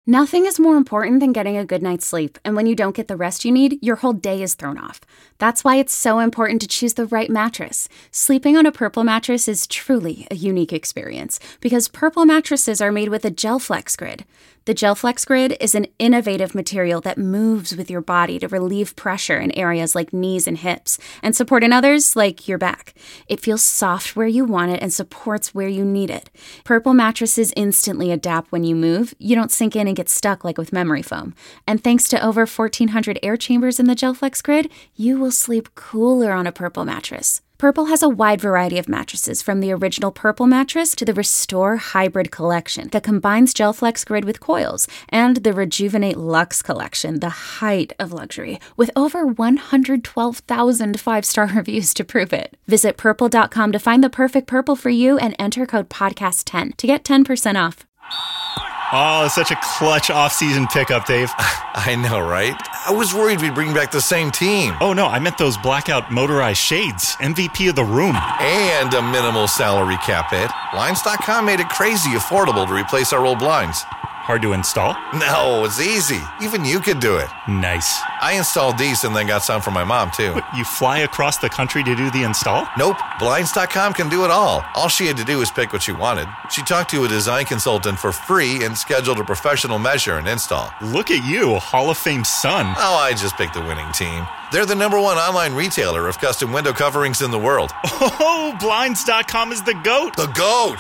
Nothing is more important than getting a good night's sleep, and when you don't get the rest you need, your whole day is thrown off. That's why it's so important to choose the right mattress. Sleeping on a Purple mattress is truly a unique experience, because Purple mattresses are made with a GelFlex Grid. The GelFlex Grid is an innovative material that moves with your body to relieve pressure in areas like knees and hips, and support in others like your back. It feels soft where you want it and supports where you need it. Purple mattresses instantly adapt when you move. You don't sink in and get stuck like with memory foam. And thanks to over 1,400 air chambers in the GelFlex Grid, you will sleep cooler on a Purple mattress. Purple has a wide variety of mattresses, from the original Purple mattress to the Restore Hybrid collection that combines GelFlex Grid with coils, and the Rejuvenate Luxe collection, the height of luxury, with over 112,000 five-star reviews to prove it. Visit purple.com to find the perfect Purple for you and enter code podcast10 to get 10% off. Oh, it's such a clutch off-season pickup, Dave. I know, right? I was worried we'd bring back the same team. Oh, no, I meant those blackout motorized shades. MVP of the room. And a minimal salary cap hit. Blinds.com made it crazy affordable to replace our old blinds. Hard to install? No, it's easy. Even you could do it. Nice. I installed these and then got some for my mom, too. What, you fly across the country to do the install? Nope. Blinds.com can do it all. All she had to do was pick what she wanted. She talked to a design consultant for free and scheduled a professional measure and install. Look at you, Hall of Fame son. Oh, I just picked the winning team. They're the #1 online retailer of custom window coverings in the world. Oh, Blinds.com is the GOAT. The GOAT!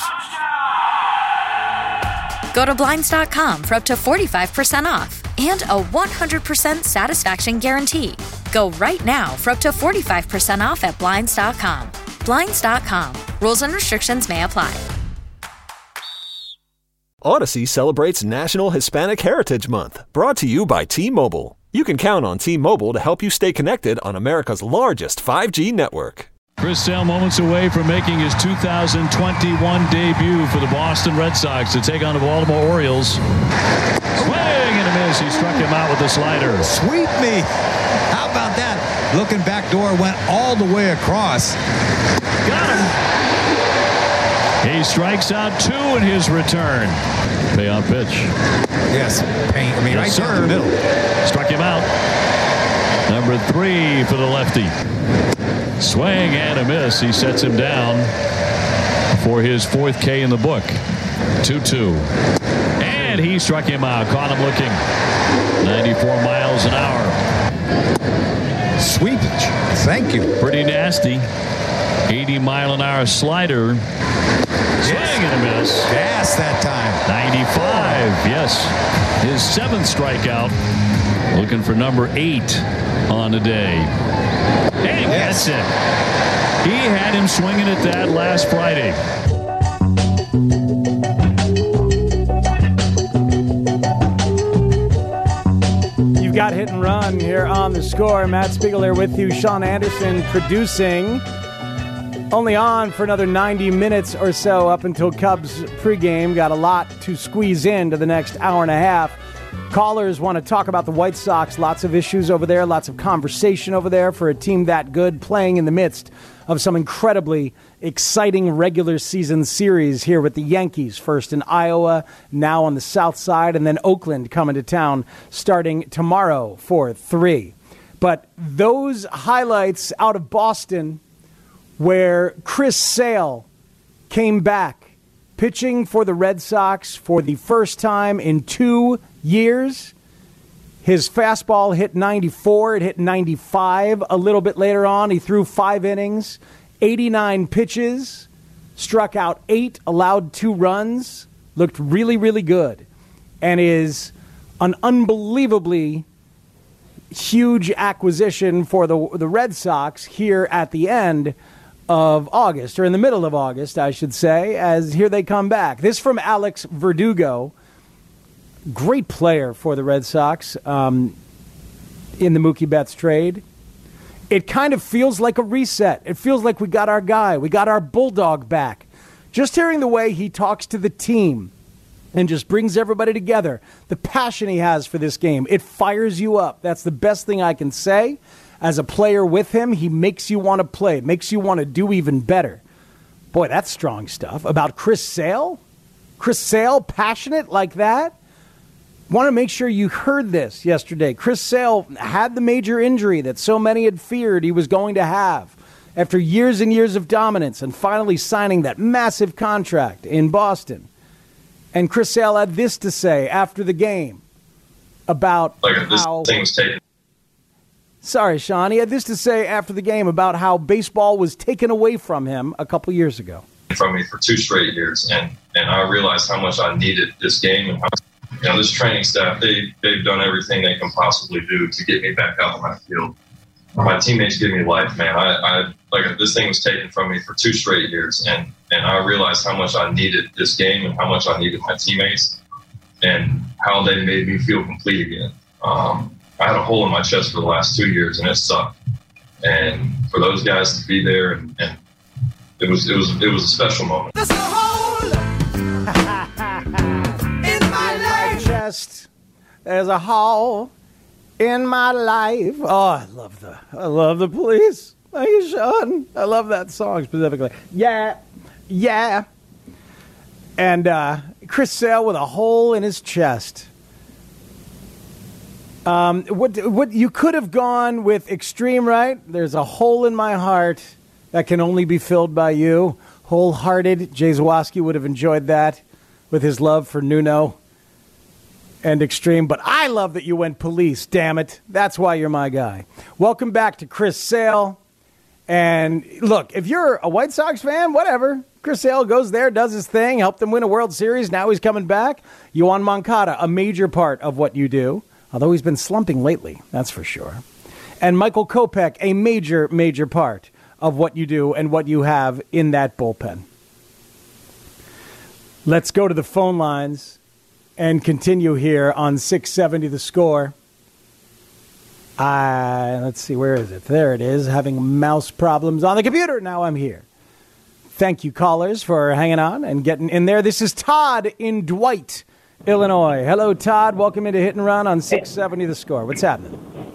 Go to Blinds.com for up to 45% off and a 100% satisfaction guarantee. Go right now for up to 45% off at Blinds.com. Blinds.com. Rules and restrictions may apply. Odyssey celebrates National Hispanic Heritage Month, brought to you by T-Mobile. You can count on T-Mobile to help you stay connected on America's largest 5G network. Chris Sale moments away from making his 2021 debut for the Boston Red Sox to take on the Baltimore Orioles. Swing and a miss. He struck him out with a slider. Sweep me. How about that? Looking back door, went all the way across. Got him. He strikes out 2 in his return. Payoff pitch. Yes. Right down the middle. Struck him out. Number 3 for the lefty. Swing and a miss. He sets him down for his 4th K in the book. 2-2. And he struck him out. Caught him looking. 94 miles an hour. Sweepage. Thank you. Pretty nasty. 80-mile-an-hour slider. Swing and a miss. Gas that time. 95. Yes. His 7th strikeout. Looking for number 8 on the day. And he gets it. He had him swinging at that last Friday. You've got Hit and Run here on The Score. Matt Spiegel here with you. Sean Anderson producing. Only on for another 90 minutes or so up until Cubs pregame. Got a lot to squeeze into the next hour and a half. Callers want to talk about the White Sox. Lots of issues over there, lots of conversation over there for a team that good, playing in the midst of some incredibly exciting regular season series here with the Yankees, first in Iowa, now on the south side, and then Oakland coming to town starting tomorrow for 3. But those highlights out of Boston where Chris Sale came back pitching for the Red Sox for the first time in 2 years. His fastball hit 94. It hit 95 a little bit later on. He threw 5 innings, 89 pitches, struck out 8, allowed 2 runs, looked really, really good, and is an unbelievably huge acquisition for the Red Sox here at the end of August, or in the middle of August, I should say, as here they come back. This from Alex Verdugo. Great player for the Red Sox in the Mookie Betts trade. It kind of feels like a reset. It feels like we got our guy. We got our bulldog back. Just hearing the way he talks to the team and just brings everybody together, the passion he has for this game, it fires you up. That's the best thing I can say. As a player with him, he makes you want to play, makes you want to do even better. Boy, that's strong stuff. About Chris Sale? Chris Sale, passionate like that? Want to make sure you heard this yesterday. Chris Sale had the major injury that so many had feared he was going to have after years and years of dominance and finally signing that massive contract in Boston. And Chris Sale had this to say after the game about how... Sorry, Sean. He had this to say after the game about how baseball was taken away from him a couple years ago. From me for 2 straight years, and I realized how much I needed this game and how this training staff, they've done everything they can possibly do to get me back out on my field. My teammates give me life, man. I this thing was taken from me for 2 straight years, and I realized how much I needed this game and how much I needed my teammates and how they made me feel complete again. I had a hole in my chest for the last 2 years, and it sucked. And for those guys to be there, and it was a special moment. There's a hole in my life. There's a hole in my life. Oh, I love the Police. Thank you, Sean. I love that song specifically. Yeah. And Chris Sale with a hole in his chest. What you could have gone with Extreme, right? There's a hole in my heart that can only be filled by you. Wholehearted. Jay Zawoski would have enjoyed that with his love for Nuno and Extreme. But I love that you went Police, damn it. That's why you're my guy. Welcome back to Chris Sale. And look, if you're a White Sox fan, whatever. Chris Sale goes there, does his thing, helped them win a World Series. Now he's coming back. Yoan Moncada, a major part of what you do. Although he's been slumping lately, that's for sure. And Michael Kopech, a major, major part of what you do and what you have in that bullpen. Let's go to the phone lines and continue here on 670 The Score. Let's see, where is it? There it is, having mouse problems on the computer. Now I'm here. Thank you, callers, for hanging on and getting in there. This is Todd in Dwight, Illinois. Hello, Todd. Welcome into Hit and Run on 670 The Score. What's happening?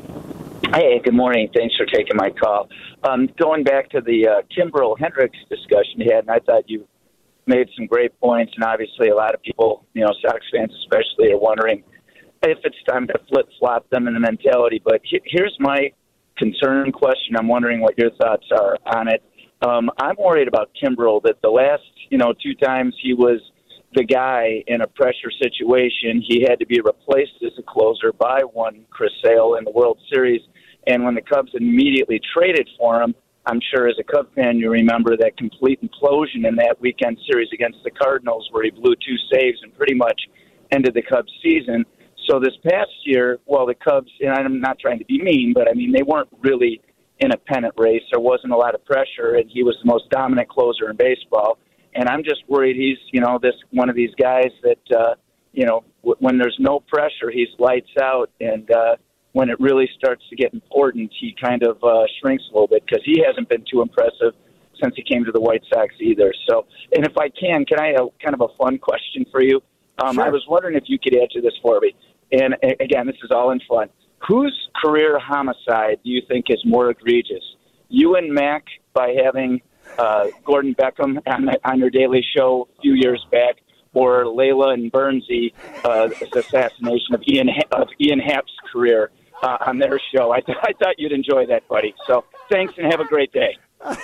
Hey, good morning. Thanks for taking my call. Going back to the Kimbrel Hendricks discussion you had, and I thought you made some great points, and obviously a lot of people, Sox fans especially, are wondering if it's time to flip-flop them in the mentality. But here's my concern question. I'm wondering what your thoughts are on it. I'm worried about Kimbrel, that the last, 2 times he was the guy in a pressure situation, he had to be replaced as a closer by one Chris Sale in the World Series. And when the Cubs immediately traded for him, I'm sure as a Cub fan you remember that complete implosion in that weekend series against the Cardinals where he blew 2 saves and pretty much ended the Cubs season. So this past year, the Cubs, and I'm not trying to be mean, but they weren't really in a pennant race. There wasn't a lot of pressure, and he was the most dominant closer in baseball. And I'm just worried he's, this one of these guys that, when there's no pressure, he's lights out. And when it really starts to get important, he kind of shrinks a little bit because he hasn't been too impressive since he came to the White Sox either. So, and if I can I have kind of a fun question for you? Sure. I was wondering if you could answer this for me. And again, this is all in fun. Whose career homicide do you think is more egregious? You and Mac by having Gordon Beckham on your Daily Show a few years back, or Layla and Bernsey, assassination of Ian Happ's career on their show. I thought you'd enjoy that, buddy. So thanks and have a great day.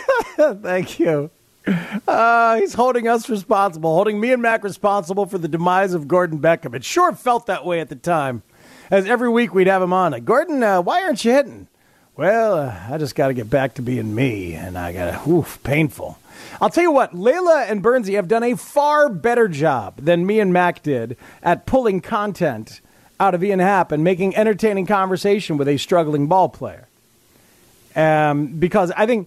Thank you. He's holding us responsible, holding me and Mac responsible for the demise of Gordon Beckham. It sure felt that way at the time, as every week we'd have him on. Like, Gordon, why aren't you hitting? Well, I just got to get back to being me, and I got to, painful. I'll tell you what, Layla and Bernsey have done a far better job than me and Mac did at pulling content out of Ian Happ and making entertaining conversation with a struggling ball player. Because I think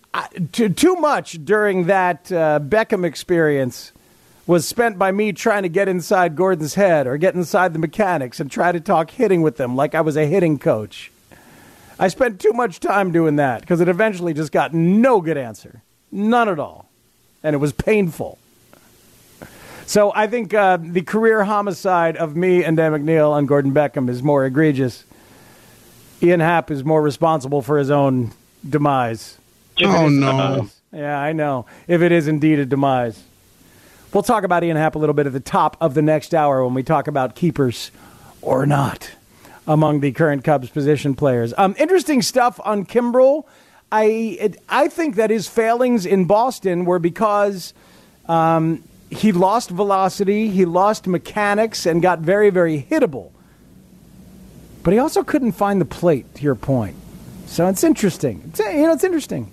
too much during that Beckham experience was spent by me trying to get inside Gordon's head or get inside the mechanics and try to talk hitting with them like I was a hitting coach. I spent too much time doing that because it eventually just got no good answer. None at all. And it was painful. So I think the career homicide of me and Dan McNeil on Gordon Beckham is more egregious. Ian Happ is more responsible for his own demise. Oh, no. Yeah, I know. If it is indeed a demise. We'll talk about Ian Happ a little bit at the top of the next hour when we talk about keepers or not among the current Cubs position players. Interesting stuff on Kimbrel. I think that his failings in Boston were because he lost velocity, he lost mechanics, and got very, very hittable. But he also couldn't find the plate, to your point. So it's interesting. It's interesting.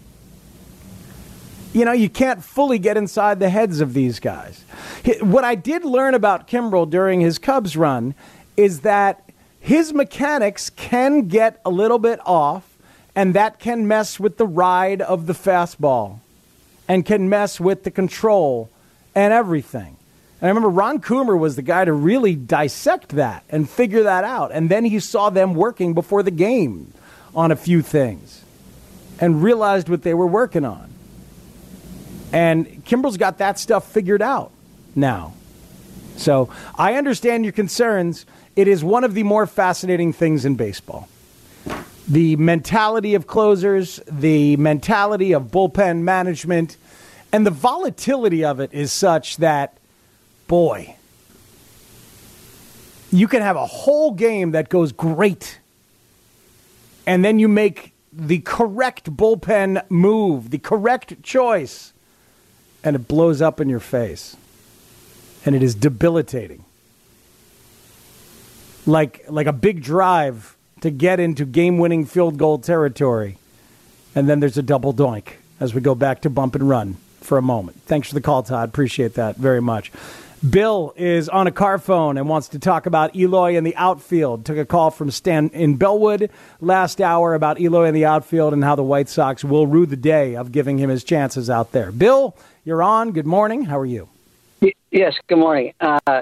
You can't fully get inside the heads of these guys. What I did learn about Kimbrel during his Cubs run is that his mechanics can get a little bit off, and that can mess with the ride of the fastball and can mess with the control and everything. And I remember Ron Coomer was the guy to really dissect that and figure that out. And then he saw them working before the game on a few things and realized what they were working on. And Kimbrel's got that stuff figured out now. So I understand your concerns. It is one of the more fascinating things in baseball. The mentality of closers, the mentality of bullpen management, and the volatility of it is such that, boy, you can have a whole game that goes great, and then you make the correct bullpen move, the correct choice, and it blows up in your face. And it is debilitating. Like a big drive to get into game-winning field goal territory. And then there's a double doink as we go back to bump and run for a moment. Thanks for the call, Todd. Appreciate that very much. Bill is on a car phone and wants to talk about Eloy in the outfield. Took a call from Stan in Bellwood last hour about Eloy in the outfield and how the White Sox will rue the day of giving him his chances out there. Bill, you're on. Good morning. How are you? Yes, good morning.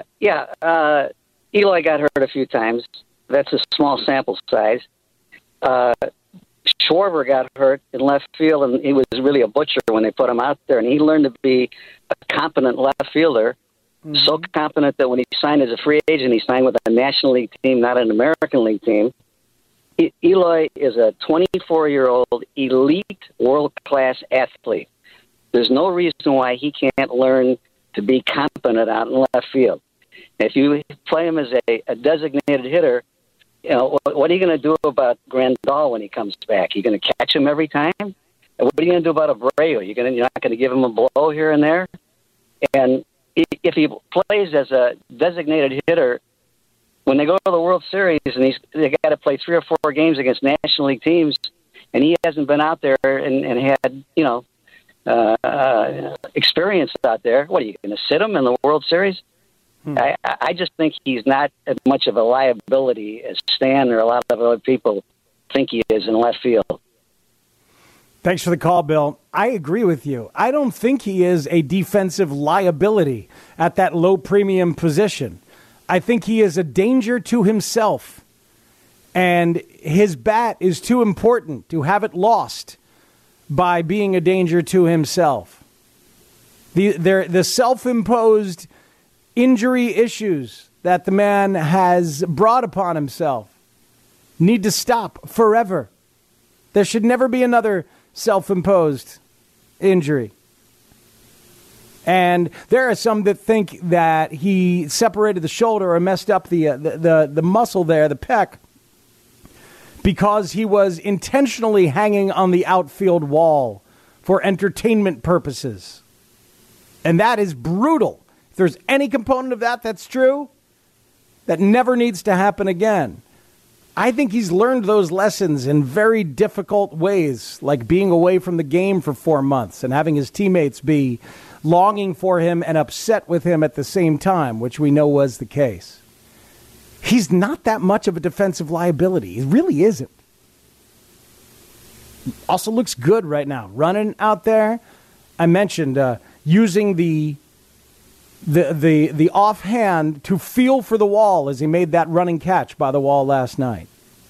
Eloy got hurt a few times. That's a small sample size. Schwarber got hurt in left field, and he was really a butcher when they put him out there, and he learned to be a competent left fielder, so competent that when he signed as a free agent, he signed with a National League team, not an American League team. Eloy is a 24-year-old elite world-class athlete. There's no reason why he can't learn to be competent out in left field. If you play him as a designated hitter, what are you going to do about Grandal when he comes back? Are you going to catch him every time? And what are you going to do about Abreu? You're not going to give him a blow here and there? And if he plays as a designated hitter, when they go to the World Series and they got to play 3 or 4 games against National League teams, and he hasn't been out there and had, experience out there, what are you going to sit him in the World Series? I just think he's not as much of a liability as Stan or a lot of other people think he is in left field. Thanks for the call, Bill. I agree with you. I don't think he is a defensive liability at that low premium position. I think he is a danger to himself. And his bat is too important to have it lost by being a danger to himself. The self-imposed injury issues that the man has brought upon himself need to stop forever. There should never be another self-imposed injury. And there are some that think that he separated the shoulder or messed up the muscle there, the pec, because he was intentionally hanging on the outfield wall for entertainment purposes. And that is brutal. If there's any component of that that's true, that never needs to happen again. I think he's learned those lessons in very difficult ways, like being away from the game for 4 months and having his teammates be longing for him and upset with him at the same time, which we know was the case. He's not that much of a defensive liability. He really isn't. Also looks good right now. Running out there. I mentioned using the offhand to feel for the wall as he made that running catch by the wall last night.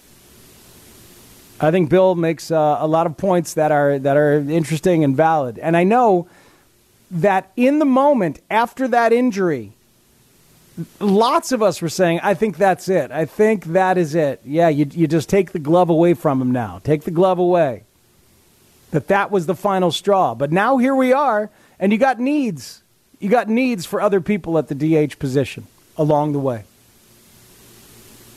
I think Bill makes a lot of points that are interesting and valid. And I know that in the moment after that injury, lots of us were saying, I think that's it. I think that is it. Yeah, you just take the glove away from him now. Take the glove away. That was the final straw. But now here we are, and you got needs. You got needs for other people at the DH position along the way.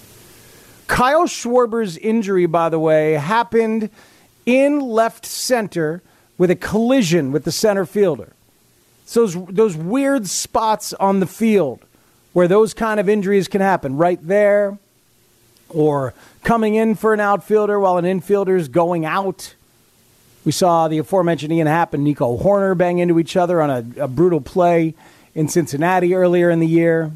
Kyle Schwarber's injury, by the way, happened in left center with a collision with the center fielder. So those weird spots on the field where those kind of injuries can happen, right there, or coming in for an outfielder while an infielder is going out. We saw the aforementioned Ian Happ and Nico Horner bang into each other on a brutal play in Cincinnati earlier in the year.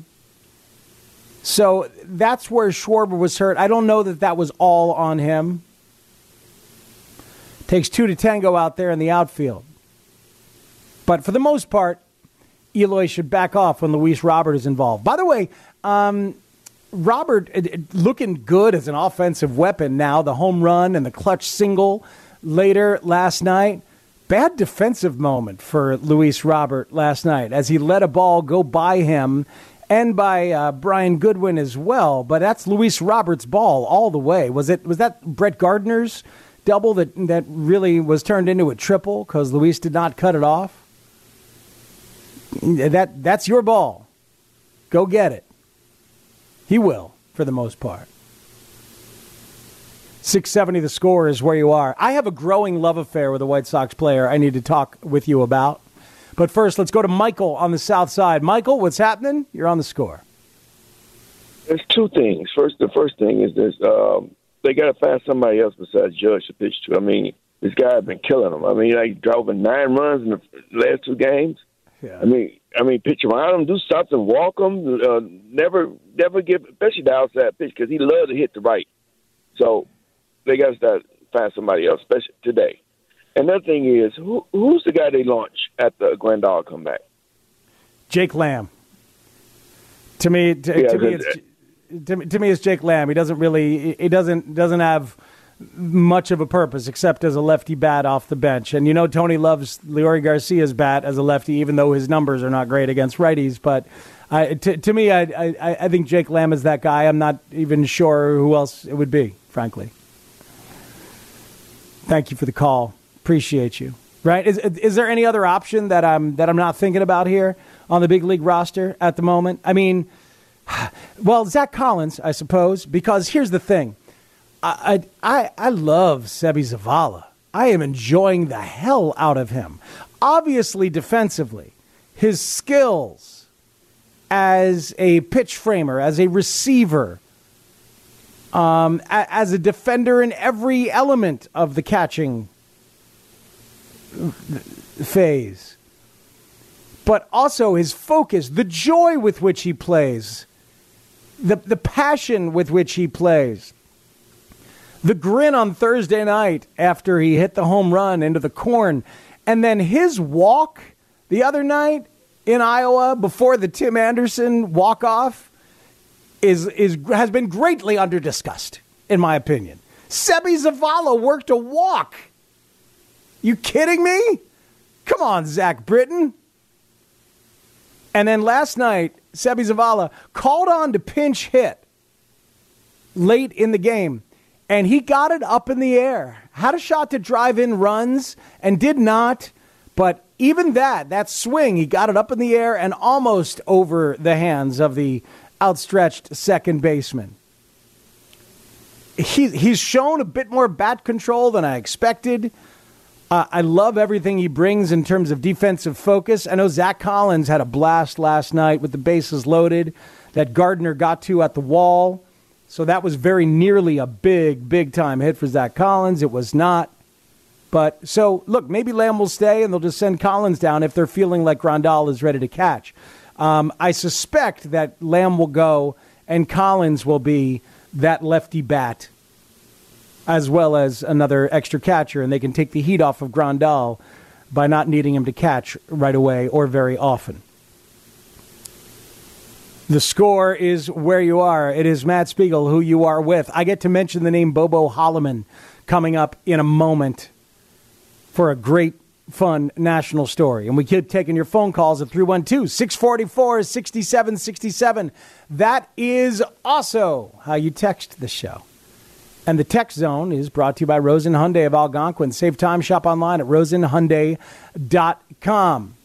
So that's where Schwarber was hurt. I don't know that was all on him. Takes two to tango out there in the outfield. But for the most part, Eloy should back off when Luis Robert is involved. By the way, Robert looking good as an offensive weapon now. The home run and the clutch single later last night. Bad defensive moment for Luis Robert last night as he let a ball go by him and by Brian Goodwin as well. But that's Luis Robert's ball all the way. Was that Brett Gardner's double that really was turned into a triple because Luis did not cut it off? That's your ball. Go get it. He will, for the most part. 670 The Score is where you are. I have a growing love affair with a White Sox player I need to talk with you about. But first, let's go to Michael on the South Side. Michael, what's happening? You're on The Score. There's two things. The first thing is this. They got to find somebody else besides Judge to pitch to. I mean, this guy has been killing them. I mean, he drove in 9 runs in the last 2 games. Yeah. I mean, pitch around him, do something, walk him. Never give, especially the outside pitch, because he loves to hit the right. So they got to find somebody else, especially today. Another thing is, who's the guy they launch at the Grandal comeback? Jake Lamb. To me, it's Jake Lamb. He doesn't have much of a purpose except as a lefty bat off the bench. And you know Tony loves Leori Garcia's bat as a lefty, even though his numbers are not great against righties. But to me, I think Jake Lamb is that guy. I'm not even sure who else it would be, frankly. Thank you for the call. Appreciate you. Right? Is there any other option that I'm not thinking about here on the big league roster at the moment? I mean, well, Zach Collins, I suppose, because here's the thing. I love Sebi Zavala. I am enjoying the hell out of him. Obviously, defensively, his skills as a pitch framer, as a receiver, as a defender in every element of the catching phase. But also his focus, the joy with which he plays, the passion with which he plays. The grin on Thursday night after he hit the home run into the corn. And then his walk the other night in Iowa before the Tim Anderson walk-off has been greatly under-discussed, in my opinion. Sebi Zavala worked a walk. You kidding me? Come on, Zach Britton. And then last night, Sebi Zavala called on to pinch hit late in the game. And he got it up in the air, had a shot to drive in runs and did not. But even that swing, he got it up in the air and almost over the hands of the outstretched second baseman. He's shown a bit more bat control than I expected. I love everything he brings in terms of defensive focus. I know Zach Collins had a blast last night with the bases loaded that Gardner got to at the wall. So that was very nearly a big time hit for Zach Collins. It was not. But so, look, maybe Lamb will stay and they'll just send Collins down if they're feeling like Grandal is ready to catch. I suspect that Lamb will go and Collins will be that lefty bat as well as another extra catcher, and they can take the heat off of Grandal by not needing him to catch right away or very often. The Score is where you are. It is Matt Spiegel who you are with. I get to mention the name Bobo Holloman coming up in a moment for a great, fun national story. And we keep taking your phone calls at 312-644-6767. That is also how you text the show. And the text zone is brought to you by Rosen Hyundai of Algonquin. Save time, shop online at rosenhyundai.com.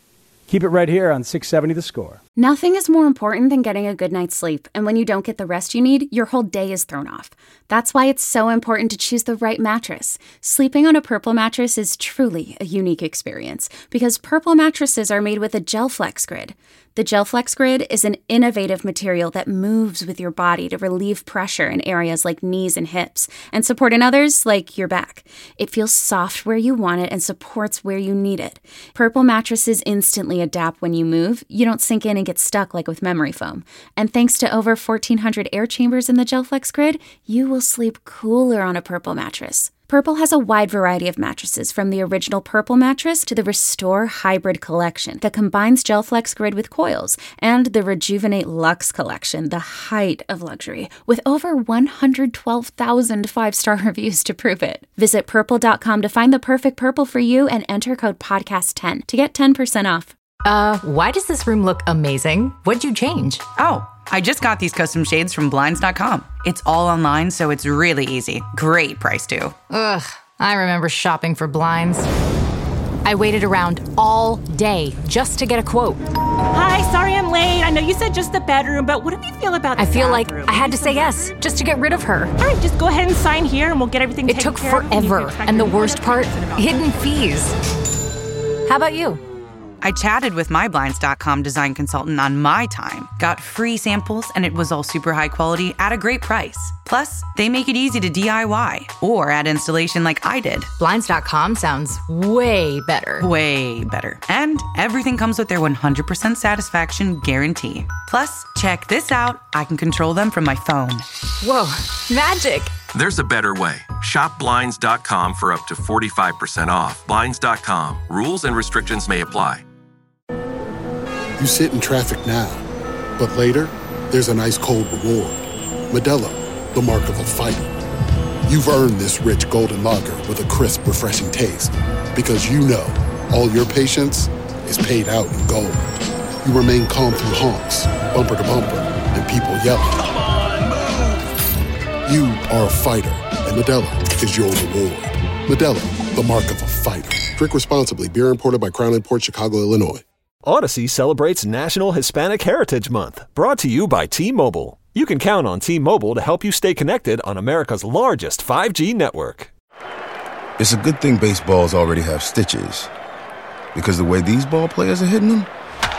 Keep it right here on 670 The Score. Nothing is more important than getting a good night's sleep, and when you don't get the rest you need, your whole day is thrown off. That's why it's so important to choose the right mattress. Sleeping on a Purple mattress is truly a unique experience because Purple mattresses are made with a GelFlex Grid. The GelFlex Grid is an innovative material that moves with your body to relieve pressure in areas like knees and hips and support in others like your back. It feels soft where you want it and supports where you need it. Purple mattresses instantly adapt when you move. You don't sink in and get stuck like with memory foam. And thanks to over 1,400 air chambers in the GelFlex Grid, you will sleep cooler on a Purple mattress. Purple has a wide variety of mattresses, from the original Purple mattress to the Restore Hybrid collection that combines GelFlex Grid with coils, and the Rejuvenate Luxe collection, the height of luxury, with over 112,000 five-star reviews to prove it. Visit Purple.com to find the perfect Purple for you and enter code PODCAST10 to get 10% off. Why does this room look amazing? What'd you change? Oh, I just got these custom shades from Blinds.com. It's all online, so it's really easy. Great price, too. Ugh, I remember shopping for blinds. I waited around all day just to get a quote. Hi, sorry I'm late. I know you said just the bedroom, but what do you feel about the I feel bathroom? like I had to say yes, just to get rid of her. All right, just go ahead and sign here and we'll get everything taken care of. It took forever, and the worst part, hidden fees. How about you? I chatted with my Blinds.com design consultant on my time, got free samples, and it was all super high quality at a great price. Plus, they make it easy to DIY or add installation like I did. Blinds.com sounds way better. Way better. And everything comes with their 100% satisfaction guarantee. Plus, check this out. I can control them from my phone. Whoa, magic. There's a better way. Shop Blinds.com for up to 45% off. Blinds.com. Rules and restrictions may apply. You sit in traffic now, but later, there's an ice-cold reward. Modelo, the mark of a fighter. You've earned this rich golden lager with a crisp, refreshing taste. Because you know, all your patience is paid out in gold. You remain calm through honks, bumper to bumper, and people yelling. Come on, move! You are a fighter, and Modelo is your reward. Modelo, the mark of a fighter. Drink responsibly. Beer imported by Crown Imports, Chicago, Illinois. Odyssey celebrates National Hispanic Heritage Month, brought to you by T-Mobile. You can count on T-Mobile to help you stay connected on America's largest 5G network. It's a good thing baseballs already have stitches, because the way these ball players are hitting them,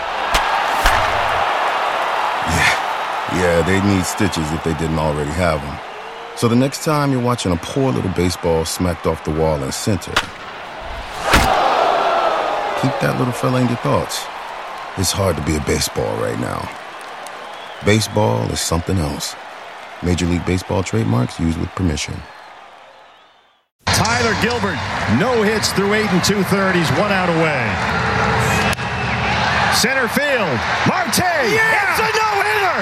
yeah, they need stitches if they didn't already have them. So the next time you're watching a poor little baseball smacked off the wall in center, keep that little fella in your thoughts. It's hard to be a baseball right now. Baseball is something else. Major League Baseball trademarks used with permission. Tyler Gilbert, no hits through 8 2/3. One out away. Center field, Marte. Yeah! It's a no-hitter.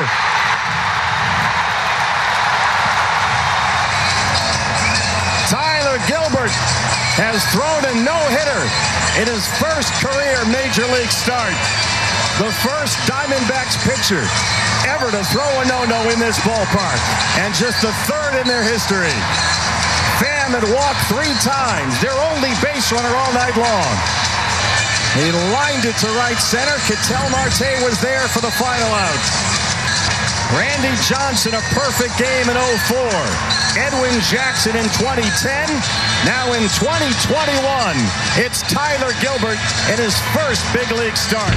Tyler Gilbert has thrown a no-hitter in his first career Major League start. The first Diamondbacks pitcher ever to throw a no-no in this ballpark, and just the third in their history. Pham had walked 3 times, their only base runner all night long. He lined it to right center. Ketel Marte was there for the final out. Randy Johnson, a perfect game in 2004. Edwin Jackson in 2010. Now in 2021, it's Tyler Gilbert in his first big league start.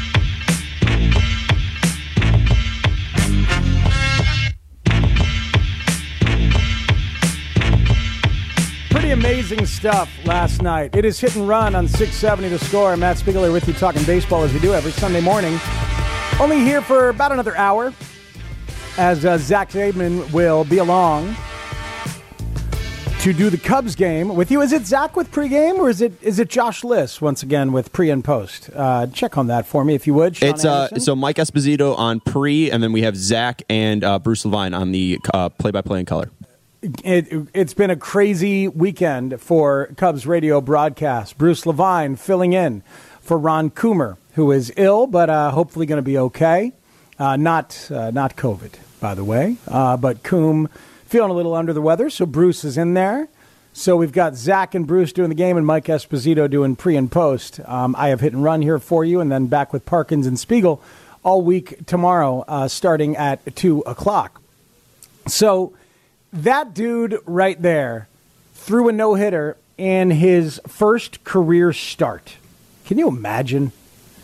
Pretty amazing stuff last night. It is Hit and Run on 670 The Score. Matt Spiegel with you talking baseball as we do every Sunday morning. Only here for about another hour as Zach Zaidman will be along to do the Cubs game with you. Is it Zach with pregame, or is it Josh Liss once again with pre and post? Check on that for me if you would. Sean Anderson. So Mike Esposito on pre, and then we have Zach and Bruce Levine on the play-by-play in color. It's been a crazy weekend for Cubs radio broadcast. Bruce Levine filling in for Ron Coomer, who is ill, but hopefully going to be okay. Not COVID, by the way, but Coom feeling a little under the weather, so Bruce is in there. So we've got Zach and Bruce doing the game and Mike Esposito doing pre and post. I have Hit and Run here for you, and then back with Parkins and Spiegel all week tomorrow, starting at 2 o'clock. So that dude right there threw a no-hitter in his first career start. Can you imagine?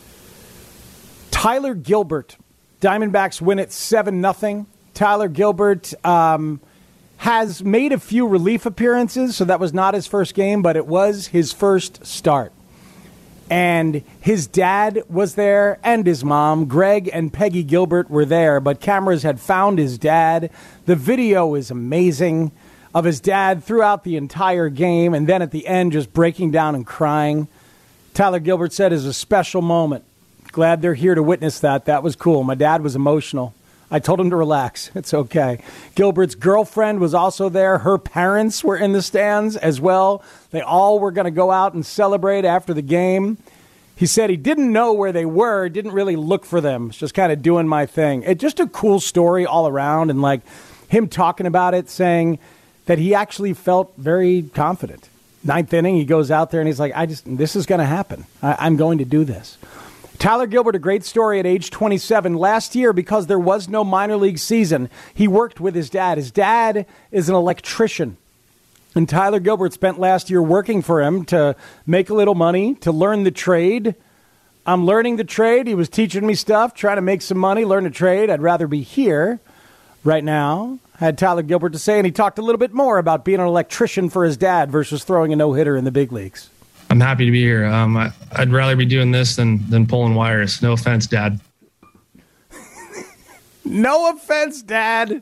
Tyler Gilbert. Diamondbacks win it 7-0. Tyler Gilbert has made a few relief appearances, so that was not his first game, but it was his first start. And his dad was there, and his mom. Greg and Peggy Gilbert were there, but cameras had found his dad. The video is amazing of his dad throughout the entire game, and then at the end just breaking down and crying. Tyler Gilbert said it was a special moment. Glad they're here to witness that. That was cool. My dad was emotional. I told him to relax. It's okay. Gilbert's girlfriend was also there. Her parents were in the stands as well. They all were going to go out and celebrate after the game. He said he didn't know where they were, didn't really look for them. It's just kind of doing my thing. It's just a cool story all around, and like him talking about it, saying that he actually felt very confident. Ninth inning, he goes out there and he's like, this is going to happen. I'm going to do this. Tyler Gilbert, a great story at age 27. Last year, because there was no minor league season, he worked with his dad. His dad is an electrician. And Tyler Gilbert spent last year working for him to make a little money, to learn the trade. I'm learning the trade. He was teaching me stuff, trying to make some money, learn a trade. I'd rather be here right now, had Tyler Gilbert to say. And he talked a little bit more about being an electrician for his dad versus throwing a no-hitter in the big leagues. I'm happy to be here. I'd rather be doing this than pulling wires. No offense, Dad. No offense, Dad.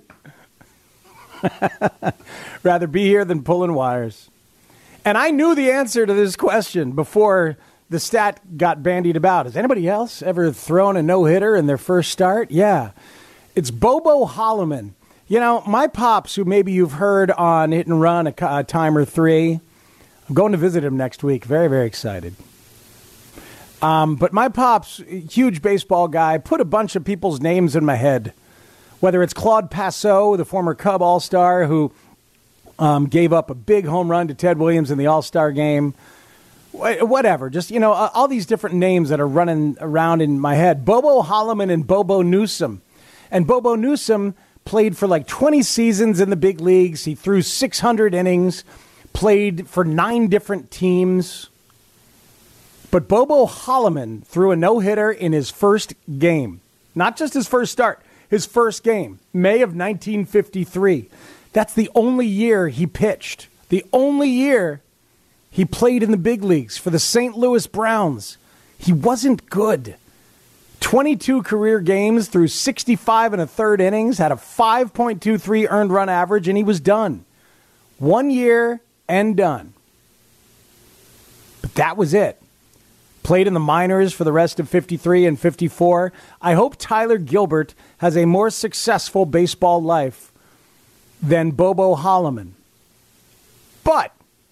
Rather be here than pulling wires. And I knew the answer to this question before the stat got bandied about. Has anybody else ever thrown a no-hitter in their first start? Yeah. It's Bobo Holloman. You know, my pops, who maybe you've heard on Hit and Run a time or three, I'm going to visit him next week. Very, very excited. But my pops, huge baseball guy, put a bunch of people's names in my head. Whether it's Claude Passeau, the former Cub All-Star, who gave up a big home run to Ted Williams in the All-Star game. Whatever. Just, you know, all these different names that are running around in my head. Bobo Holloman and Bobo Newsom. And Bobo Newsom played for like 20 seasons in the big leagues. He threw 600 innings. Played for 9 different teams. But Bobo Holloman threw a no-hitter in his first game. Not just his first start, his first game, May of 1953. That's the only year he pitched. The only year he played in the big leagues for the St. Louis Browns. He wasn't good. 22 career games through 65 1/3 innings, had a 5.23 earned run average, and he was done. 1 year and done. But that was it. Played in the minors for the rest of 53 and 54. I hope Tyler Gilbert has a more successful baseball life than Bobo Holloman. But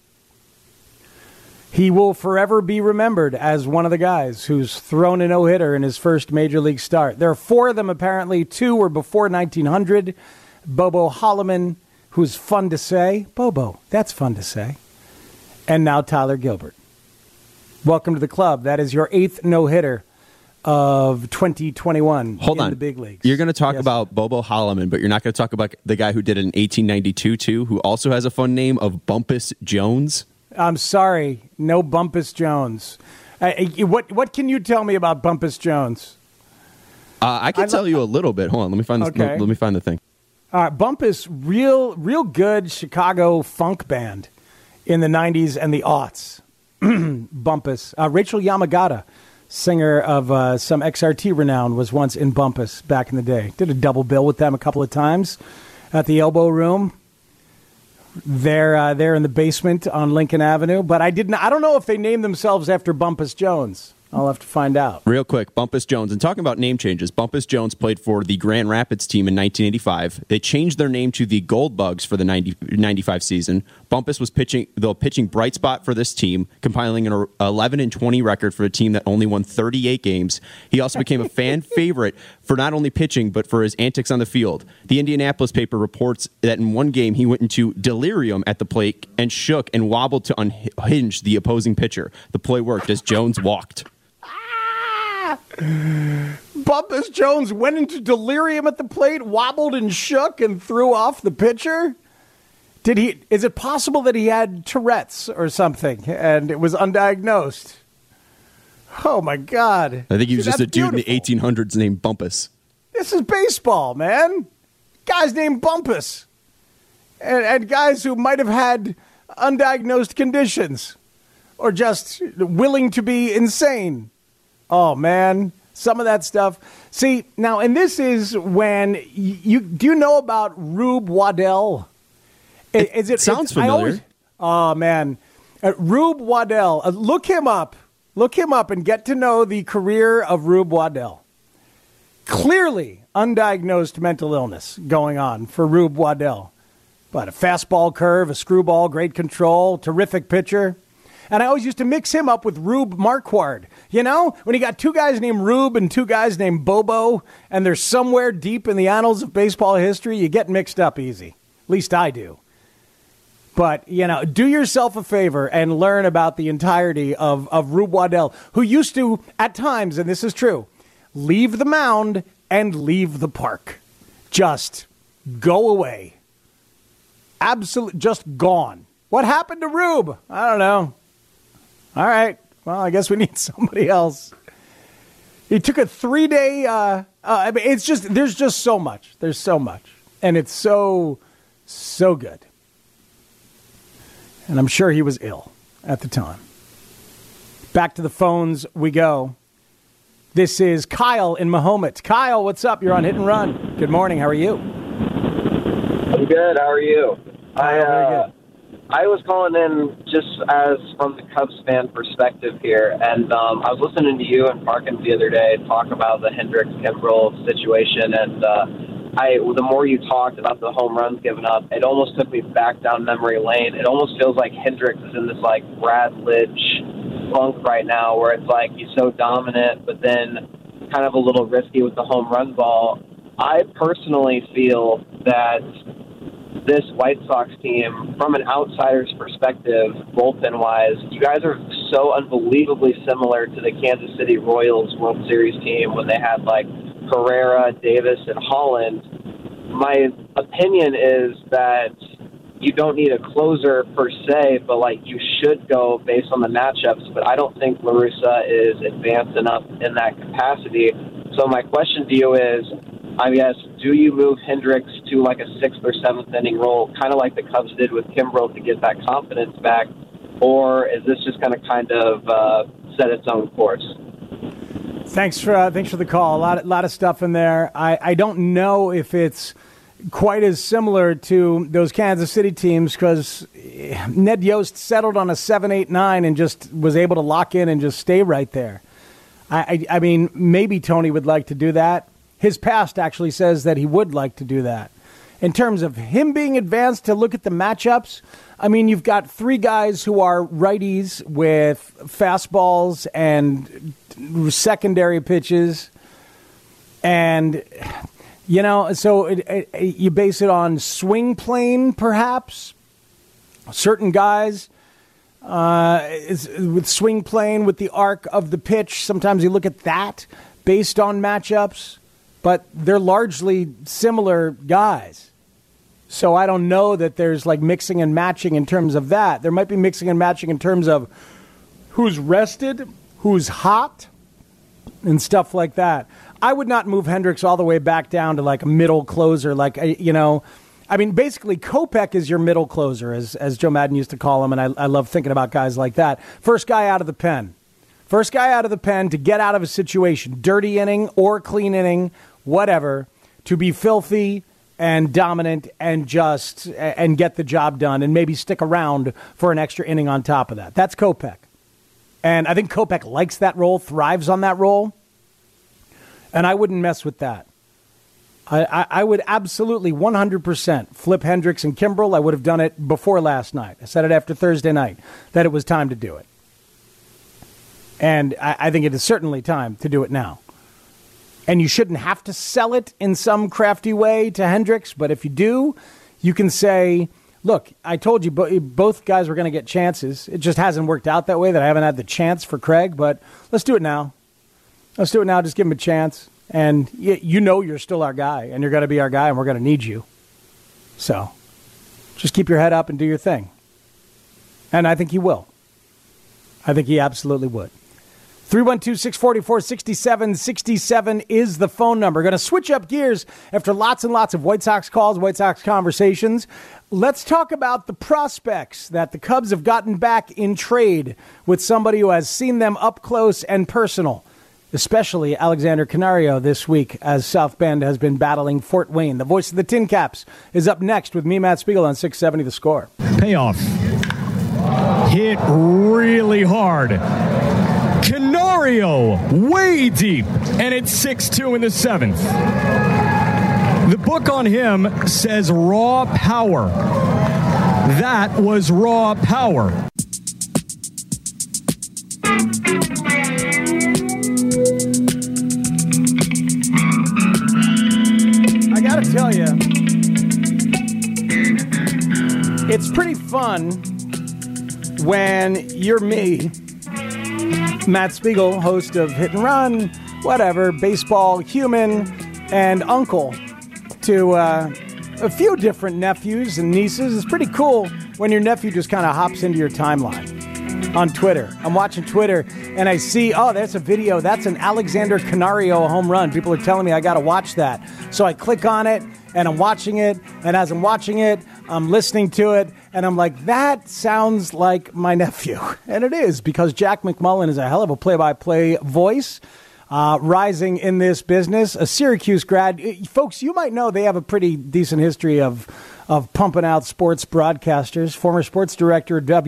he will forever be remembered as one of the guys who's thrown a no-hitter in his first major league start. There are 4 of them, apparently. 2 were before 1900. Bobo Holloman, who's fun to say. Bobo, that's fun to say. And now Tyler Gilbert. Welcome to the club. That is your 8th no-hitter of 2021 Hold on. the big leagues. You're going to talk about Bobo Holloman, but you're not going to talk about the guy who did it in 1892, too, who also has a fun name of Bumpus Jones? I'm sorry. No Bumpus Jones. What can you tell me about Bumpus Jones? I can tell you a little bit. Hold on. Let me find this. Okay. Let me find the thing. Bumpus, real good Chicago funk band in the 90s and the aughts. Bumpus. Rachel Yamagata, singer of some XRT renown, was once in Bumpus back in the day. Did a double bill with them a couple of times at the Elbow Room. They're in the basement on Lincoln Avenue. But I don't know if they named themselves after Bumpus Jones. I'll have to find out. Real quick, Bumpus Jones. And talking about name changes, Bumpus Jones played for the Grand Rapids team in 1985. They changed their name to the Gold Bugs for the 95 season. Bumpus was pitching bright spot for this team, compiling an 11-20 record for a team that only won 38 games. He also became a fan favorite for not only pitching, but for his antics on the field. The Indianapolis paper reports that in one game, he went into delirium at the plate and shook and wobbled to unhinge the opposing pitcher. The play worked as Jones walked. Bumpus Jones went into delirium at the plate, wobbled and shook, and threw off the pitcher? Is it possible that he had Tourette's or something and it was undiagnosed? Oh, my God. I think he was just a dude beautiful. in the 1800s named Bumpus. This is baseball, man. Guys named Bumpus. And guys who might have had undiagnosed conditions or just willing to be insane. Oh, man. Some of that stuff. See, now, and this is when do you know about Rube Waddell? It sounds familiar. Oh, man. Rube Waddell. Look him up. Look him up and get to know the career of Rube Waddell. Clearly undiagnosed mental illness going on for Rube Waddell. But a fastball curve, a screwball, great control, terrific pitcher. And I always used to mix him up with Rube Marquard. You know, when you got two guys named Rube and two guys named Bobo, and they're somewhere deep in the annals of baseball history, you get mixed up easy. At least I do. But, you know, do yourself a favor and learn about the entirety of Rube Waddell, who used to, at times, and this is true, leave the mound and leave the park. Just go away. Absolutely, just gone. What happened to Rube? I don't know. All right. Well, I guess we need somebody else. He took a 3-day. I mean, it's just there's just so much. There's so much, and it's so good. And I'm sure he was ill at the time. Back to the phones we go. This is Kyle in Mahomet. Kyle, what's up? You're on Hit and Run. Good morning. How are you? I'm good. How are you? Very good. I was calling in just as from the Cubs fan perspective here, and I was listening to you and Parkins the other day talk about the Hendricks-Kimbrel situation, and the more you talked about the home runs given up, it almost took me back down memory lane. It almost feels like Hendricks is in this like Brad Lidge funk right now, where it's like he's so dominant, but then kind of a little risky with the home run ball. I personally feel that this White Sox team, from an outsider's perspective, bullpen-wise, you guys are so unbelievably similar to the Kansas City Royals World Series team when they had, like, Herrera, Davis, and Holland. My opinion is that you don't need a closer per se, but, like, you should go based on the matchups, but I don't think La Russa is advanced enough in that capacity. So my question to you is, I guess, do you move Hendricks to like a 6th or 7th inning role, kind of like the Cubs did with Kimbrel to get that confidence back, or is this just going to kind of set its own course? Thanks for the call. A lot of stuff in there. I don't know if it's quite as similar to those Kansas City teams because Ned Yost settled on a 7-8-9 and just was able to lock in and just stay right there. I mean, maybe Tony would like to do that. His past actually says that he would like to do that. In terms of him being advanced to look at the matchups, I mean, you've got three guys who are righties with fastballs and secondary pitches. And, you know, so you base it on swing plane, perhaps. Certain guys with swing plane, with the arc of the pitch, sometimes you look at that based on matchups. But they're largely similar guys. So I don't know that there's like mixing and matching in terms of that. There might be mixing and matching in terms of who's rested, who's hot, and stuff like that. I would not move Hendricks all the way back down to like a middle closer. Like, you know, I mean, basically Kopech is your middle closer, as Joe Madden used to call him. And I love thinking about guys like that. First guy out of the pen. First guy out of the pen to get out of a situation, dirty inning or clean inning, whatever, to be filthy and dominant and just and get the job done and maybe stick around for an extra inning on top of that. That's Kopech. And I think Kopech likes that role, thrives on that role. And I wouldn't mess with that. I would absolutely 100% flip Hendricks and Kimbrel. I would have done it before last night. I said it after Thursday night that it was time to do it. And I think it is certainly time to do it now. And you shouldn't have to sell it in some crafty way to Hendricks. But if you do, you can say, look, I told you both guys were going to get chances. It just hasn't worked out that way, that I haven't had the chance for Craig. But let's do it now. Let's do it now. Just give him a chance. And you know you're still our guy, and you're going to be our guy, and we're going to need you. So just keep your head up and do your thing. And I think he will. I think he absolutely would. 312-644-6767 is the phone number. Going to switch up gears after lots and lots of White Sox calls, White Sox conversations. Let's talk about the prospects that the Cubs have gotten back in trade with somebody who has seen them up close and personal. Especially Alexander Canario this week as South Bend has been battling Fort Wayne. The voice of the Tin Caps is up next with me, Matt Spiegel, on 670 The Score. Payoff. Hit really hard. Canario way deep, and it's 6-2 in the 7th. The book on him says raw power. That was raw power. I gotta tell you, it's pretty fun when you're me, Matt Spiegel, host of Hit and Run, whatever, baseball, human, and uncle to a few different nephews and nieces. It's pretty cool when your nephew just kind of hops into your timeline on Twitter. I'm watching Twitter and I see, oh, that's a video. That's an Alexander Canario home run. People are telling me I got to watch that. So I click on it and I'm watching it. And as I'm watching it, I'm listening to it. And I'm like, that sounds like my nephew. And it is, because Jack McMullen is a hell of a play-by-play voice. Rising in this business, a Syracuse grad. Folks, you might know they have a pretty decent history of pumping out sports broadcasters. Former sports director of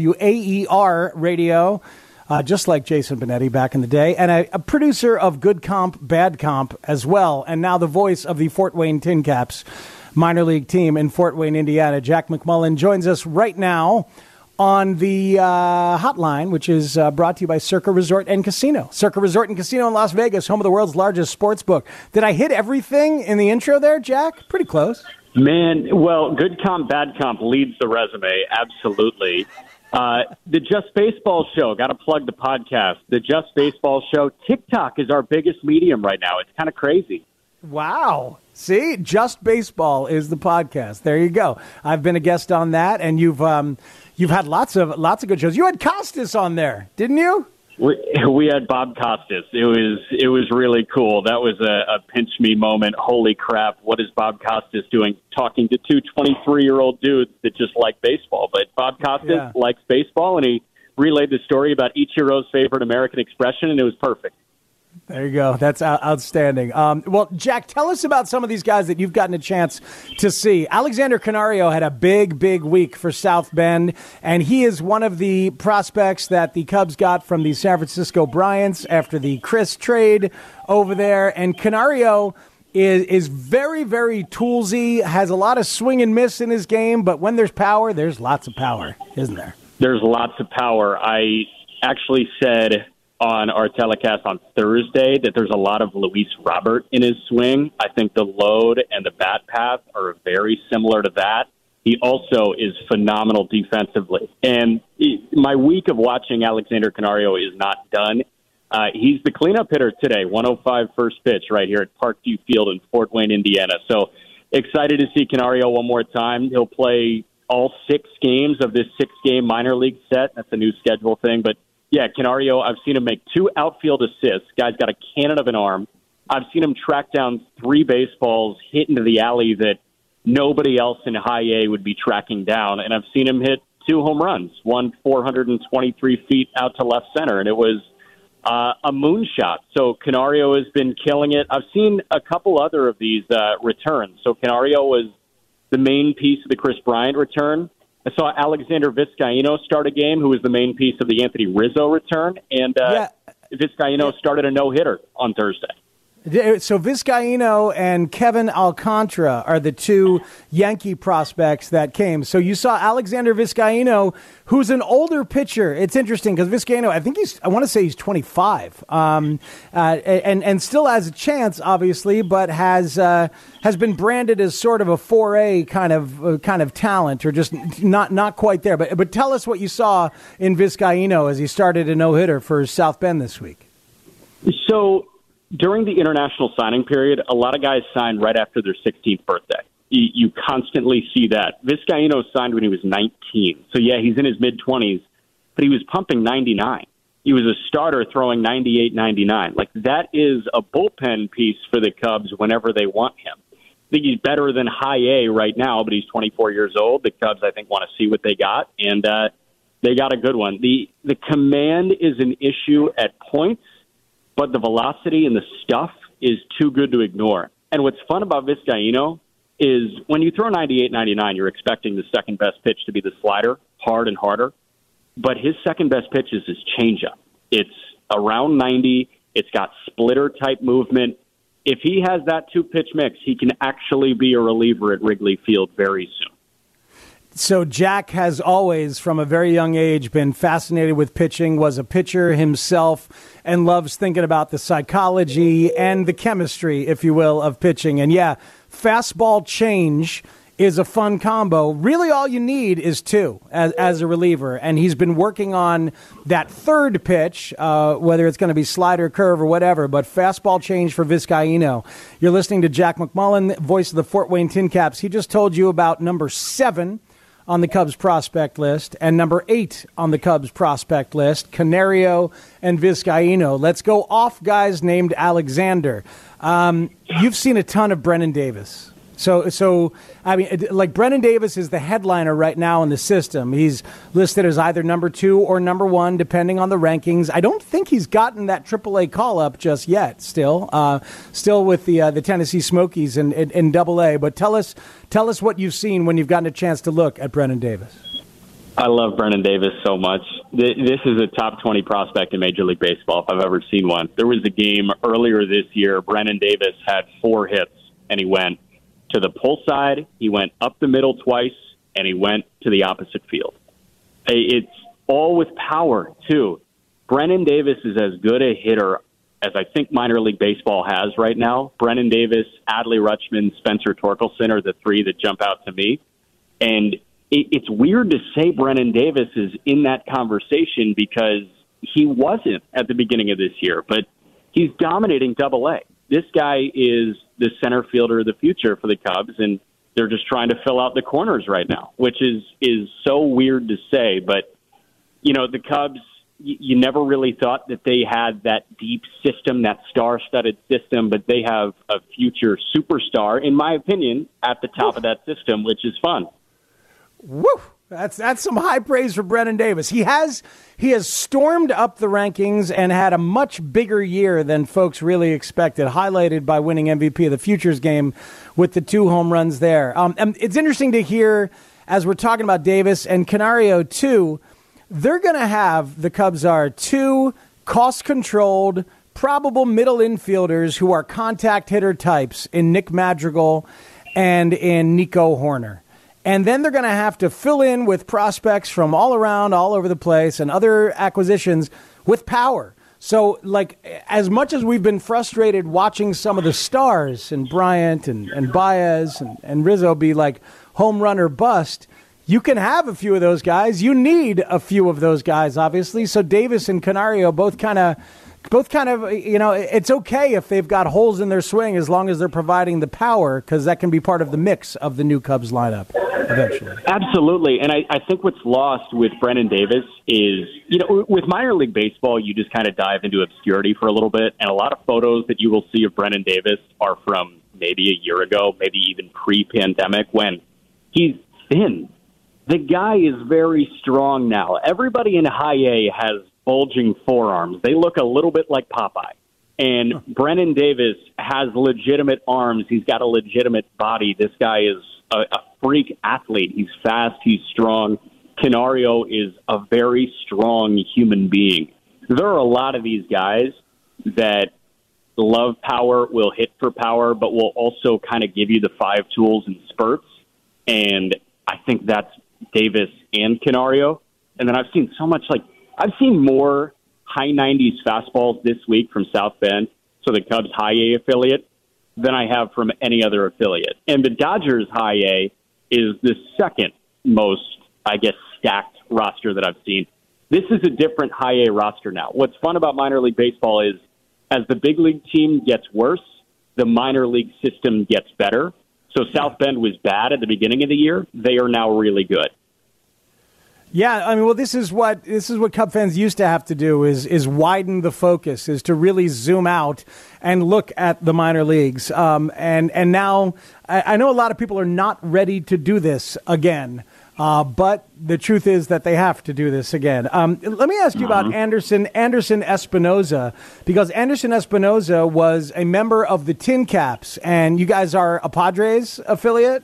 WAER Radio, just like Jason Benetti back in the day, and a producer of Good Comp, Bad Comp as well, and now the voice of the Fort Wayne Tin Caps minor league team in Fort Wayne, Indiana. Jack McMullen joins us right now on the hotline, which is brought to you by Circa Resort and Casino. Circa Resort and Casino in Las Vegas, home of the world's largest sports book. Did I hit everything in the intro there, Jack? Pretty close. Man, well, Good Comp, Bad Comp leads the resume, absolutely. The Just Baseball Show, got to plug the podcast. The Just Baseball Show, TikTok is our biggest medium right now. It's kind of crazy. Wow. See, Just Baseball is the podcast. There you go. I've been a guest on that, and you've had lots of good shows. You had Costas on there, didn't you? We had Bob Costas. It was really cool. That was a pinch me moment. Holy crap! What is Bob Costas doing? Talking to two 23-year-old dudes that just like baseball. But Bob Costas likes baseball, and he relayed the story about Ichiro's favorite American expression, and it was perfect. There you go. That's outstanding. Well, Jack, tell us about some of these guys that you've gotten a chance to see. Alexander Canario had a big week for South Bend, and he is one of the prospects that the Cubs got from the San Francisco Bryants after the Chris trade over there. And Canario is very, very toolsy, has a lot of swing and miss in his game, but when there's power, there's lots of power, isn't there? There's lots of power. I actually said on our telecast on Thursday that there's a lot of Luis Robert in his swing. I think the load and the bat path are very similar to that. He also is phenomenal defensively. And my week of watching Alexander Canario is not done. He's the cleanup hitter today, 105 first pitch right here at Parkview Field in Fort Wayne, Indiana. So excited to see Canario one more time. He'll play all 6 games of this 6-game minor league set. That's a new schedule thing, but yeah, Canario, I've seen him make 2 outfield assists. Guy's got a cannon of an arm. I've seen him track down 3 baseballs, hit into the alley that nobody else in high A would be tracking down. And I've seen him hit 2 home runs, one 423 feet out to left center, and it was a moonshot. So Canario has been killing it. I've seen a couple other of these returns. So Canario was the main piece of the Chris Bryant return. I saw Alexander Vizcaino start a game, who was the main piece of the Anthony Rizzo return, and Vizcaino started a no-hitter on Thursday. So Vizcaino and Kevin Alcantara are the two Yankee prospects that came. So you saw Alexander Vizcaino, who's an older pitcher. It's interesting because Vizcaino, I want to say he's 25, and still has a chance, obviously, but has been branded as sort of a 4A kind of talent, or just not quite there. But tell us what you saw in Vizcaino as he started a no-hitter for South Bend this week. So during the international signing period, a lot of guys signed right after their 16th birthday. You constantly see that. Vizcaino signed when he was 19. So, yeah, he's in his mid-20s, but he was pumping 99. He was a starter throwing 98, 99. Like, that is a bullpen piece for the Cubs whenever they want him. I think he's better than high A right now, but he's 24 years old. The Cubs, I think, want to see what they got, and they got a good one. The command is an issue at points, but the velocity and the stuff is too good to ignore. And what's fun about Vizcaino is when you throw 98, 99, you're expecting the second best pitch to be the slider, hard and harder. But his second best pitch is his changeup. It's around 90. It's got splitter-type movement. If he has that two-pitch mix, he can actually be a reliever at Wrigley Field very soon. So Jack has always, from a very young age, been fascinated with pitching, was a pitcher himself, and loves thinking about the psychology and the chemistry, if you will, of pitching. And yeah, fastball change is a fun combo. Really all you need is two as a reliever. And he's been working on that third pitch, whether it's going to be slider, curve, or whatever, but fastball change for Vizcaino. You're listening to Jack McMullen, voice of the Fort Wayne Tin Caps. He just told you about number 7 on the Cubs prospect list and number 8 on the Cubs prospect list, Canario and Vizcaino. Let's go off guys named Alexander. You've seen a ton of Brennan Davis. So I mean, like, Brennan Davis is the headliner right now in the system. He's listed as either number 2 or number 1, depending on the rankings. I don't think he's gotten that AAA call-up just yet, still with the Tennessee Smokies in AA. But tell us what you've seen when you've gotten a chance to look at Brennan Davis. I love Brennan Davis so much. This is a top 20 prospect in Major League Baseball, if I've ever seen one. There was a game earlier this year, Brennan Davis had 4 hits, and he went to the pull side, he went up the middle twice, and he went to the opposite field. It's all with power, too. Brennan Davis is as good a hitter as I think minor league baseball has right now. Brennan Davis, Adley Rutschman, Spencer Torkelson are the 3 that jump out to me. And it's weird to say Brennan Davis is in that conversation because he wasn't at the beginning of this year, but he's dominating AA. This guy is the center fielder of the future for the Cubs, and they're just trying to fill out the corners right now, which is so weird to say. But, you know, the Cubs, you never really thought that they had that deep system, that star-studded system, but they have a future superstar, in my opinion, at the top of that system, which is fun. Woo! That's some high praise for Brennan Davis. He has stormed up the rankings and had a much bigger year than folks really expected, highlighted by winning MVP of the Futures game with the 2 home runs there. And it's interesting to hear, as we're talking about Davis and Canario too, they're going to have, the Cubs are, 2 cost-controlled, probable middle infielders who are contact hitter types in Nick Madrigal and in Nico Horner. And then they're going to have to fill in with prospects from all around, all over the place, and other acquisitions with power. So, like, as much as we've been frustrated watching some of the stars, and Bryant and Baez and Rizzo be like home run or bust, you can have a few of those guys. You need a few of those guys, obviously. So Davis and Canario both kind of, you know, it's okay if they've got holes in their swing as long as they're providing the power, because that can be part of the mix of the new Cubs lineup eventually. Absolutely. And I think what's lost with Brennan Davis is, you know, with minor league baseball, you just kind of dive into obscurity for a little bit. And a lot of photos that you will see of Brennan Davis are from maybe a year ago, maybe even pre-pandemic, when he's thin. The guy is very strong now. Everybody in high A has bulging forearms. They look a little bit like Popeye. And Brennan Davis has legitimate arms. He's got a legitimate body. This guy is a freak athlete. He's fast. He's strong. Canario is a very strong human being. There are a lot of these guys that love power, will hit for power, but will also kind of give you the 5 tools in spurts. And I think that's Davis and Canario. And then I've seen so much, I've seen more high 90s fastballs this week from South Bend, so the Cubs high A affiliate, than I have from any other affiliate. And the Dodgers high A is the second most, I guess, stacked roster that I've seen. This is a different high A roster now. What's fun about minor league baseball is as the big league team gets worse, the minor league system gets better. So South Bend was bad at the beginning of the year. They are now really good. Yeah, I mean, well, this is what Cub fans used to have to do is widen the focus, is to really zoom out and look at the minor leagues. And now I know a lot of people are not ready to do this again, but the truth is that they have to do this again. Let me ask you about Anderson Espinoza, because Anderson Espinoza was a member of the Tin Caps, and you guys are a Padres affiliate?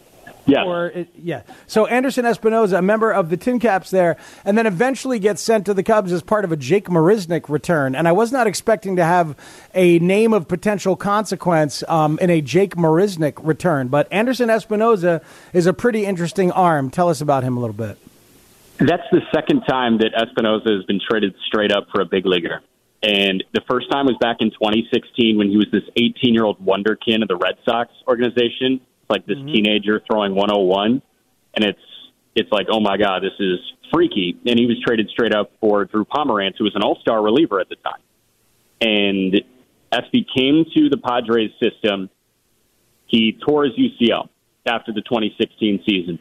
Yeah. So Anderson Espinoza, a member of the Tin Caps there, and then eventually gets sent to the Cubs as part of a Jake Marisnick return. And I was not expecting to have a name of potential consequence in a Jake Marisnick return. But Anderson Espinoza is a pretty interesting arm. Tell us about him a little bit. That's the second time that Espinoza has been traded straight up for a big leaguer. And the first time was back in 2016 when he was this 18-year-old wonderkin of the Red Sox organization. Like this teenager throwing 101, and it's like, oh my God, this is freaky. And he was traded straight up for Drew Pomeranz, who was an all-star reliever at the time. And Espy came to the Padres system. He tore his UCL after the 2016 season.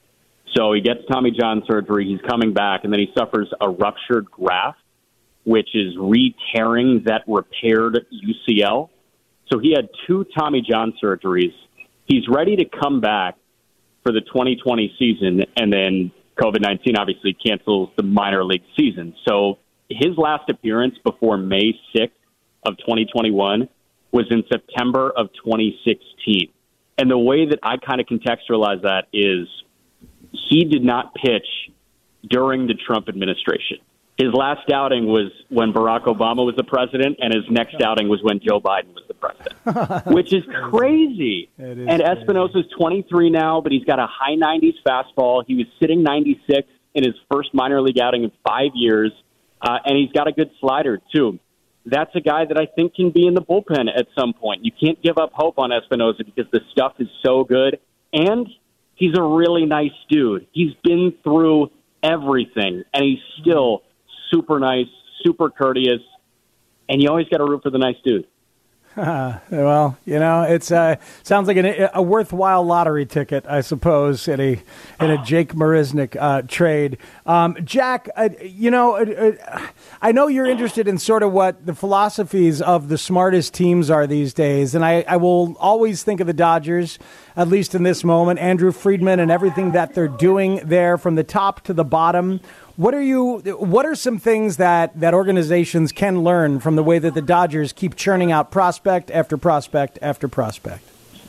So he gets Tommy John surgery. He's coming back, and then he suffers a ruptured graft, which is re-tearing that repaired UCL. So he had 2 Tommy John surgeries. He's ready to come back for the 2020 season, and then COVID-19 obviously cancels the minor league season. So his last appearance before May 6th of 2021 was in September of 2016. And the way that I kind of contextualize that is he did not pitch during the Trump administration. His last outing was when Barack Obama was the president, and his next outing was when Joe Biden was the president, which is crazy. And Espinosa's 23 now, but he's got a high 90s fastball. He was sitting 96 in his first minor league outing in 5 years, and he's got a good slider, too. That's a guy that I think can be in the bullpen at some point. You can't give up hope on Espinosa because the stuff is so good, and he's a really nice dude. He's been through everything, and he's still super nice, super courteous, and you always got to root for the nice dude. Well, you know, it sounds like a worthwhile lottery ticket, I suppose, in a Jake Marisnick trade. Jack, I know you're interested in sort of what the philosophies of the smartest teams are these days, and I will always think of the Dodgers, at least in this moment, Andrew Friedman and everything that they're doing there from the top to the bottom. What are some things that organizations can learn from the way that the Dodgers keep churning out prospect after prospect after prospect?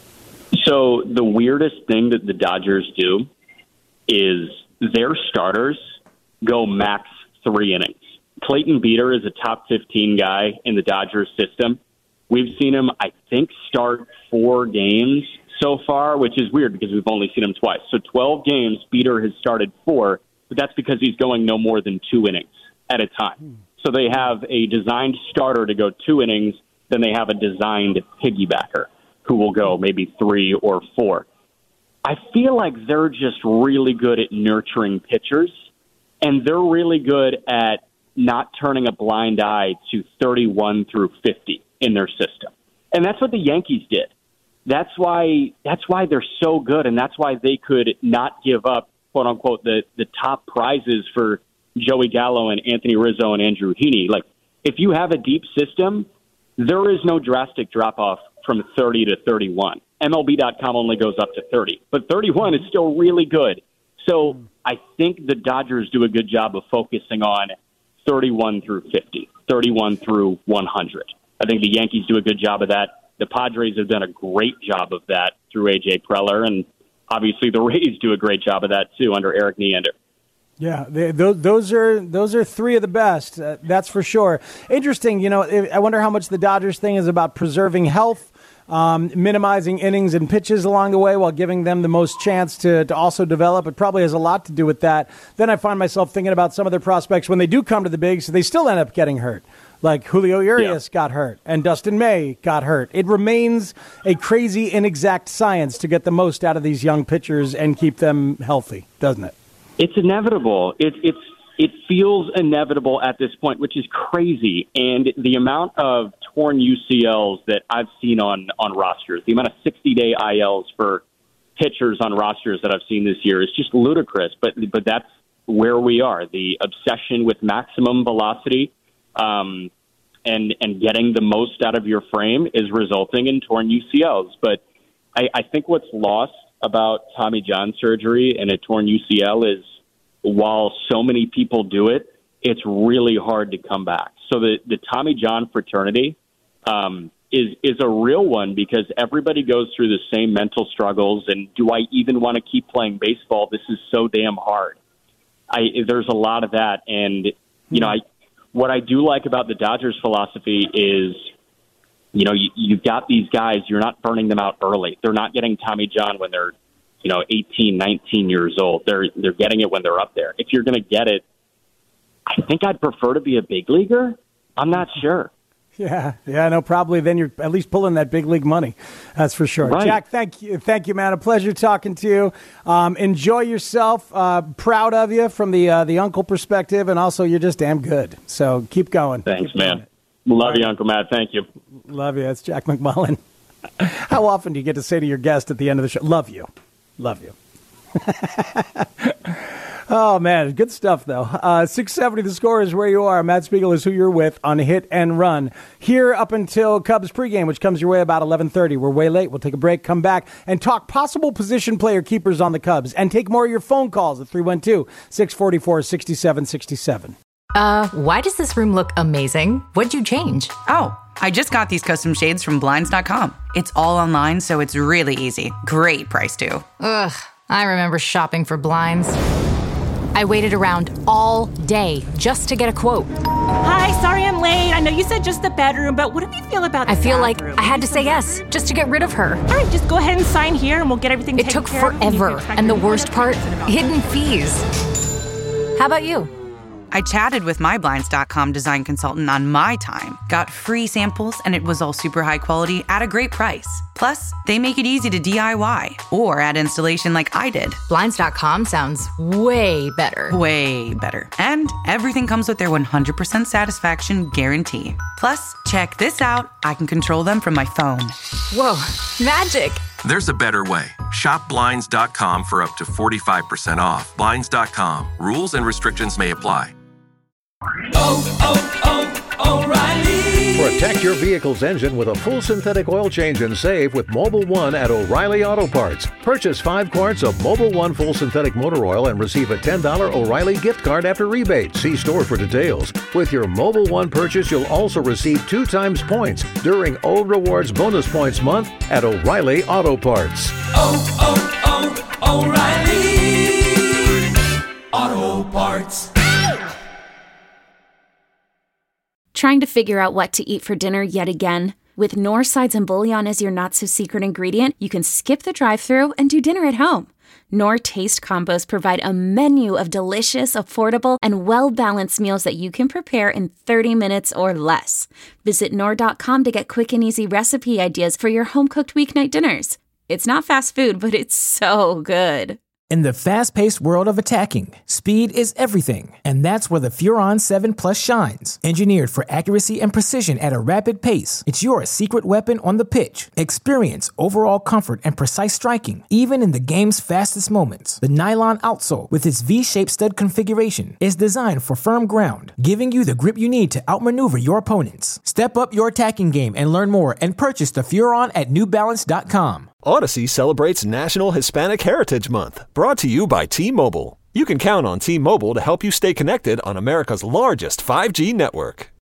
So the weirdest thing that the Dodgers do is their starters go max 3 innings. Clayton Beeter is a top 15 guy in the Dodgers system. We've seen him, I think, start 4 games so far, which is weird because we've only seen him twice. So 12 games, Beeter has started 4. But that's because he's going no more than 2 innings at a time. So they have a designed starter to go 2 innings, then they have a designed piggybacker who will go maybe 3 or 4. I feel like they're just really good at nurturing pitchers, and they're really good at not turning a blind eye to 31 through 50 in their system. And that's what the Yankees did. That's why they're so good, and that's why they could not give up, quote unquote, the top prizes for Joey Gallo and Anthony Rizzo and Andrew Heaney. Like, if you have a deep system, there is no drastic drop off from 30 to 31. MLB.com only goes up to 30, but 31 is still really good. So I think the Dodgers do a good job of focusing on 31 through 50, 31 through 100. I think the Yankees do a good job of that. The Padres have done a great job of that through A.J. Preller, and obviously the Rays do a great job of that too under Eric Neander. Yeah, those are three of the best. That's for sure. Interesting. I wonder how much the Dodgers thing is about preserving health, minimizing innings and pitches along the way while giving them the most chance to also develop. It probably has a lot to do with that. Then I find myself thinking about some of their prospects when they do come to the bigs, they still end up getting hurt. Like Julio Urias got hurt and Dustin May got hurt. It remains a crazy, inexact science to get the most out of these young pitchers and keep them healthy, doesn't it? It's inevitable. It feels inevitable at this point, which is crazy. And the amount of torn UCLs that I've seen on rosters, the amount of 60-day ILs for pitchers on rosters that I've seen this year is just ludicrous. But that's where we are. The obsession with maximum velocity and getting the most out of your frame is resulting in torn UCLs. But I think what's lost about Tommy John surgery and a torn UCL is while so many people do it, it's really hard to come back. So the Tommy John fraternity is a real one because everybody goes through the same mental struggles. And do I even want to keep playing baseball? This is so damn hard. There's a lot of that. And, what I do like about the Dodgers philosophy is, you've got these guys, you're not burning them out early. They're not getting Tommy John when they're, 18, 19 years old. They're getting it when they're up there. If you're going to get it, I think I'd prefer to be a big leaguer. I'm not sure. Yeah, no, probably then you're at least pulling that big league money. That's for sure. Right. Jack, thank you, man. A pleasure talking to you. Enjoy yourself. Proud of you from the uncle perspective, and also you're just damn good. So keep going. Thanks, man. Love you, Uncle Matt. Thank you. Love you. It's Jack McMullen. How often do you get to say to your guest at the end of the show, love you? Love you. Oh, man. Good stuff, though. 670 The Score is where you are. Matt Spiegel is who you're with on Hit and Run. Here up until Cubs pregame, which comes your way about 11:30. We're way late. We'll take a break, come back, and talk possible position player keepers on the Cubs, and take more of your phone calls at 312-644-6767. Why does this room look amazing? What'd you change? Oh, I just got these custom shades from Blinds.com. It's all online, so it's really easy. Great price, too. Ugh, I remember shopping for blinds. I waited around all day just to get a quote. Hi, sorry I'm late. I know you said just the bedroom, but what do you feel about the I feel bathroom? like I had to say yes just to get rid of her. All right, just go ahead and sign here and we'll get everything It taken took care of. forever, and the worst part, hidden fees. How about you? I chatted with my Blinds.com design consultant on my time, got free samples, and it was all super high quality at a great price. Plus, they make it easy to DIY or add installation like I did. Blinds.com sounds way better. Way better. And everything comes with their 100% satisfaction guarantee. Plus, check this out. I can control them from my phone. Whoa, magic. There's a better way. Shop Blinds.com for up to 45% off. Blinds.com. Rules and restrictions may apply. O'Reilly. Protect your vehicle's engine with a full synthetic oil change and save with Mobil 1 at O'Reilly Auto Parts. Purchase 5 quarts of Mobil 1 full synthetic motor oil and receive a $10 O'Reilly gift card after rebate. See store for details. With your Mobil 1 purchase, you'll also receive 2 times points during O Rewards Bonus Points Month at O'Reilly Auto Parts. O'Reilly Auto Parts. Trying to figure out what to eat for dinner yet again? With Knorr sides and bouillon as your not-so-secret ingredient, you can skip the drive-thru and do dinner at home. Knorr Taste Combos provide a menu of delicious, affordable, and well-balanced meals that you can prepare in 30 minutes or less. Visit Knorr.com to get quick and easy recipe ideas for your home-cooked weeknight dinners. It's not fast food, but it's so good. In the fast-paced world of attacking, speed is everything, and that's where the Furon 7 Plus shines. Engineered for accuracy and precision at a rapid pace, it's your secret weapon on the pitch. Experience overall comfort and precise striking, even in the game's fastest moments. The nylon outsole, with its V-shaped stud configuration, is designed for firm ground, giving you the grip you need to outmaneuver your opponents. Step up your attacking game and learn more and purchase the Furon at NewBalance.com. Odyssey celebrates National Hispanic Heritage Month, brought to you by T-Mobile. You can count on T-Mobile to help you stay connected on America's largest 5G network.